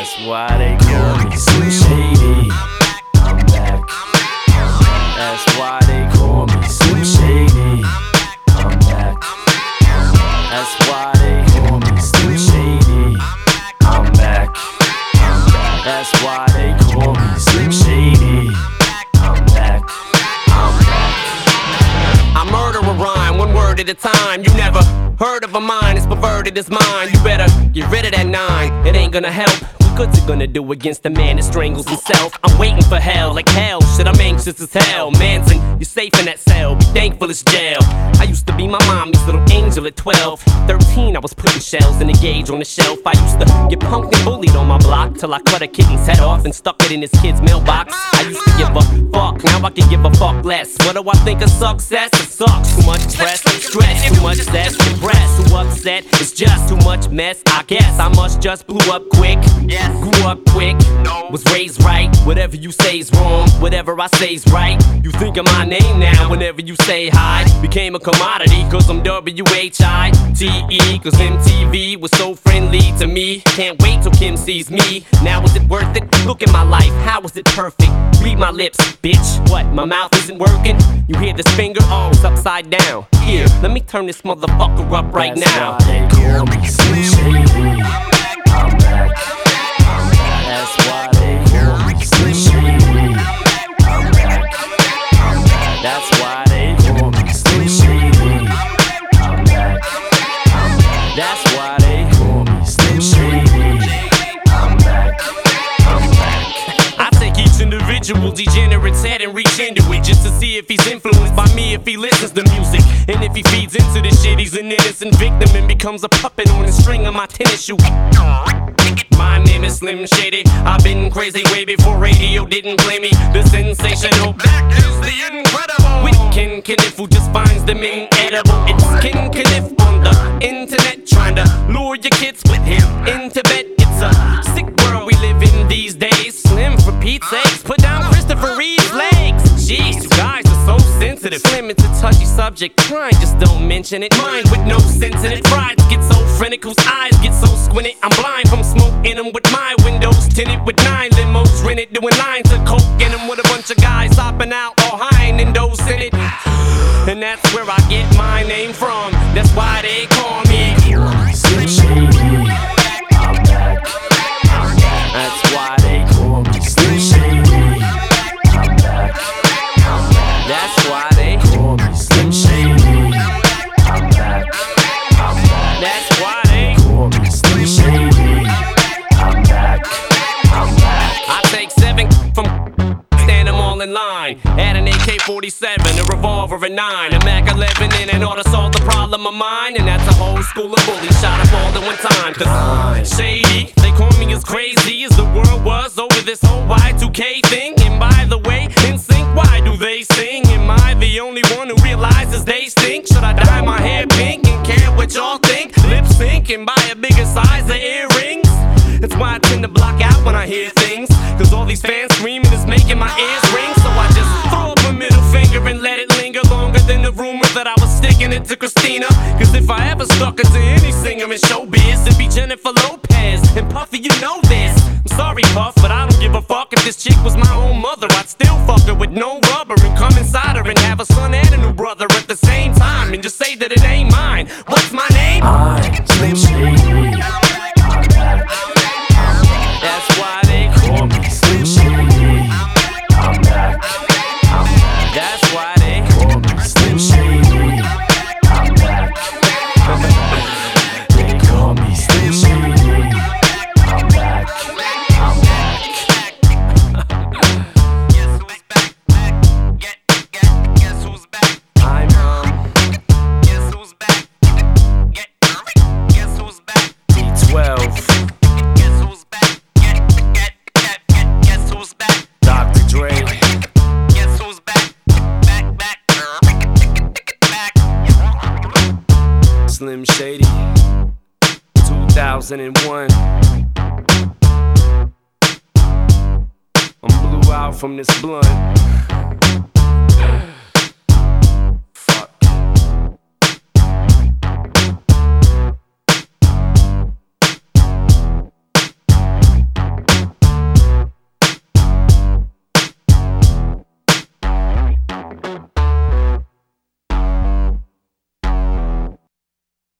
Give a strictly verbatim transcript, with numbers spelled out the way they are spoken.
That's why they call me Slim Shady. I'm back. That's why they call me Slim Shady. I'm back. That's why they call me Slim Shady. I'm back. That's why they call me Slim Shady. I'm back. I'm back. I murder a rhyme, one word at a time. You never heard of a mind, it's perverted as mine. You better get rid of that nine, it ain't gonna help. What good's it gonna do against a man that strangles himself? I'm waiting for hell, like hell, shit, I'm anxious as hell. Manson, you're safe in that cell, be thankful it's jail. I used to be my mommy's little angel at twelve. Thirteen, I was putting shells in a gauge on the shelf. I used to get punked and bullied on my block till I cut a kitten's head off and stuck it in his kid's mailbox. I used to give a fuck, now I can give a fuck less. What do I think of success? It sucks, too much stress, stress, too much zest, depressed, too upset, it's just too much mess. I guess I must just blew up quick. Yes. Grew up quick, no. Was raised right. Whatever you say's wrong, whatever I say's right. You think of my name now whenever you say hi. Became a commodity cause I'm W H I T E. Cause M T V was so friendly to me. Can't wait till Kim sees me. Now is it worth it? Look at my life, how is it perfect? Read my lips, bitch. What, my mouth isn't working? You hear this finger? Oh, it's upside down. Here, let me turn this motherfucker up right That's now. Why they call me Slim Shady. I'm back. That's why they call me Slim Shady. I'm back. That's why they call me Slim Shady. I'm back. That's why they call me Slim Shady. I'm back. I'm back. I take each individual degenerate's head and reach into it just to see if he's influenced by me, if he listens to music. And if he feeds into this shit, he's an innocent victim and becomes a puppet on the string of my tennis shoe. My name is Slim Shady. I've been crazy way before radio didn't play me. The sensational, that is the incredible. With Ken Kniff who just finds them inedible. It's Ken Kniff on the internet trying to lure your kids with him into bed. It's a sick world we live in these days. Slim for Pete's sakes, put down Christopher Reeve's legs. Jeez, you guys are so sensitive. Slim, it's a touchy subject, try and just don't mention it. Mind with no sense in it. Pride gets so frantic, whose eyes get so squinted. I'm blind from smoke in them with my windows tinted with nine limos rented, doing lines of coke in them with a bunch of guys hopping out all high and those in it. And that's where I get my name from. That's why they call me Slim Shady. I'm back. That's why they call me Slim Shady. I'm back. That's why they call me Slim Shady. I'm back. That's why they call me Slim Shady. I'm back. I'm back. I take seven from stand them all in line. Add an A K forty-seven, a revolver, a nine, a Mac eleven, and an ought to solve the problem of mine. And that's a whole school of bullies shot up all at one time. Cause Shady, they call me as crazy as the world was over this whole Y two K thing. And by the way, in sync, why do they sing? Am I the only one who realizes they stink? Should I dye my hair pink and care what y'all think? Lip sync and buy a bigger size of earrings? That's why I tend to block out when I hear things. Cause all these fans screaming is making my ears ring. So I just throw up a middle finger and let it linger longer than the rumor that I was sticking it to Christina. Cause if I ever stuck it to any singer in showbiz, it'd be Jennifer Lopez. And Puffy, you know this. I'm sorry, Puff, but I don't give a fuck. If this chick was my own mother, I'd still fuck her with no rubber and come inside her and have a son and a new brother at the same time and just say that it ain't mine. What's my name? I'm Slim Shady. I'm back. That's why they call me Slim Shady. I'm back. That's why they call me Slim Shady. I'm back. They call me Slim Shady. I'm back. I'm back. Guess who's back? Get, get, guess who's back? I'm um. Guess who's back? Get, guess who's back? D twelve. Guess who's back? Get, get, get, get, guess who's back? Doctor Dre. Guess who's back? Back, back, back. Slim Shady. two thousand one. I'm blew out from this blunt.